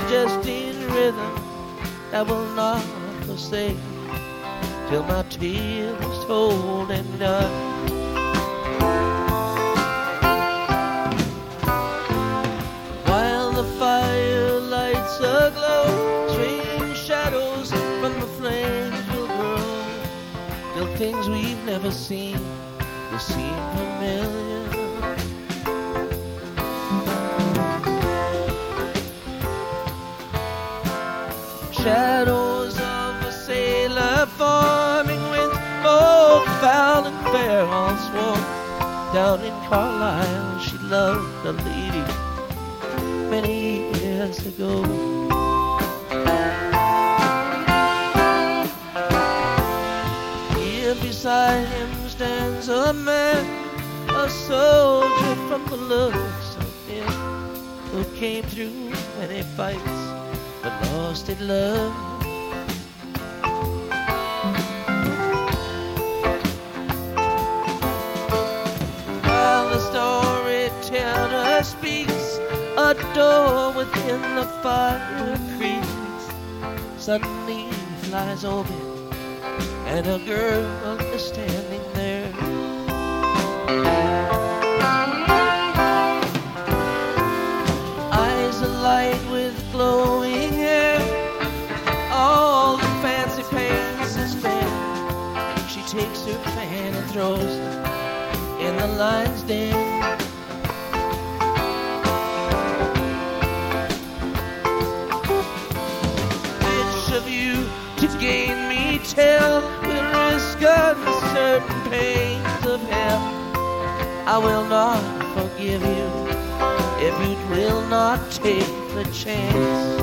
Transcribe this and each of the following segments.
majesty and rhythm I will not forsake till my tale is told and done. While the fire lights aglow, strange shadows from the flames will grow, till things we've never seen will seem familiar. Shadows of a sailor forming with both foul and fair all swore. Down in Carlisle she loved a lady many years ago. Here beside him stands a man, a soldier from the looks of him, who came through many fights but lost at love. While the storyteller speaks, a door within the fire creaks. Suddenly flies open, and a girl is standing there. Eyes alight with glowing hair, all the fancy pains is fair. She takes her fan and throws it in the lion's den. Which of you to gain me tell will risk uncertain pains of hell? I will not forgive you if you will not take the chance.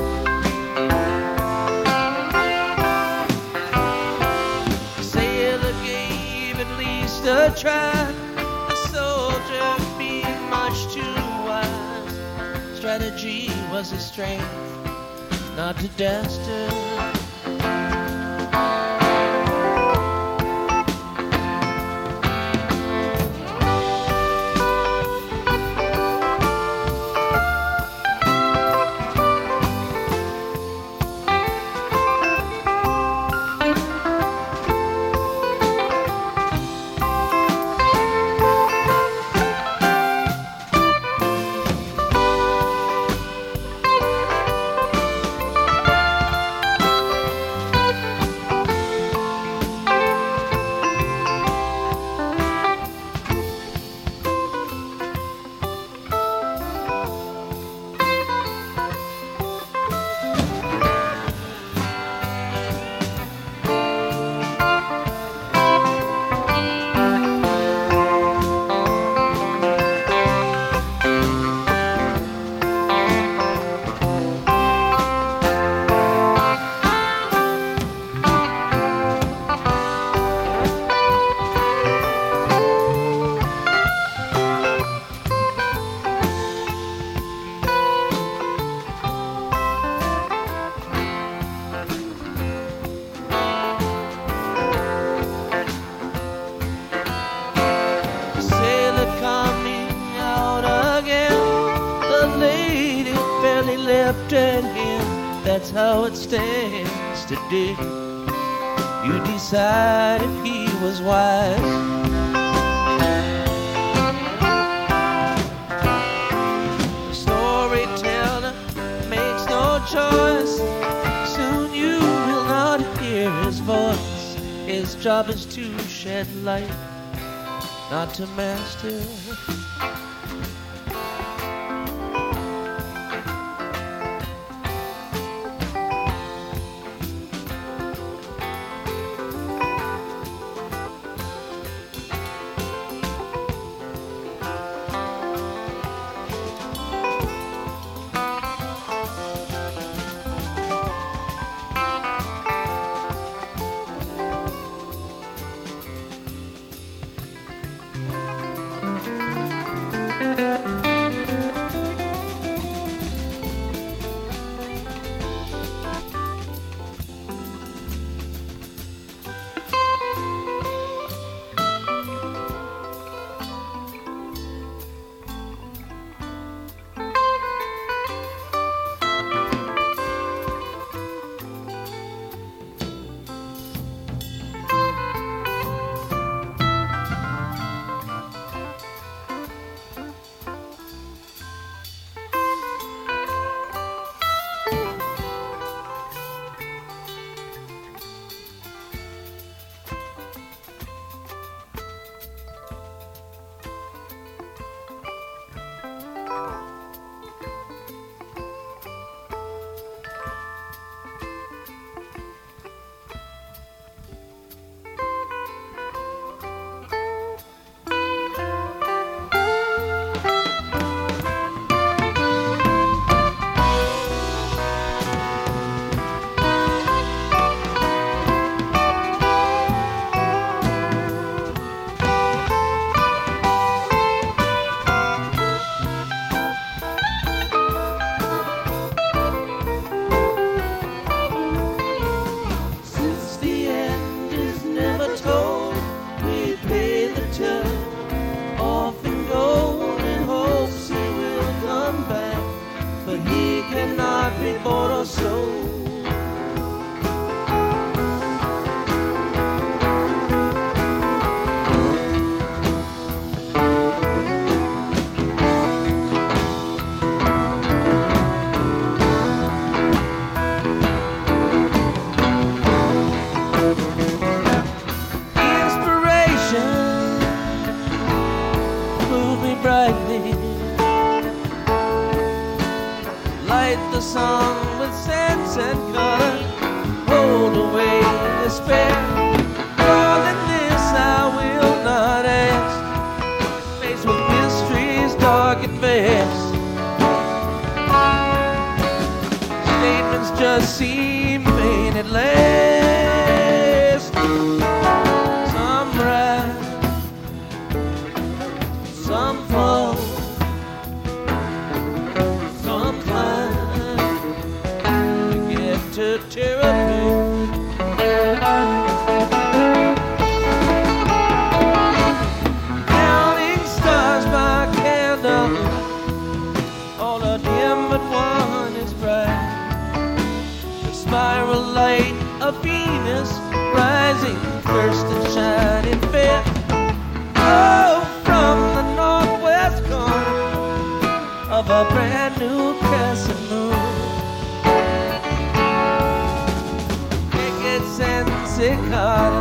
The sailor gave at least a try, the soldier being much too wise. Strategy was his strength, not to dastard. Left at him, that's how it stands today. You decide if he was wise. The storyteller makes no choice. Soon you will not hear his voice. His job is to shed light, not to master. lightning. Light the song with sense and color. Hold away despair. More than this I will not ask. Faced with mysteries dark and vast, statements just seem vain at last. Some rise, some fall, some climb to get to therapy. Counting stars by candle, all are dim but one is bright. The spiral light of Venus rising first and shining fair. Oh, from the northwest corner of a brand new crescent moon. Crickets and cicadas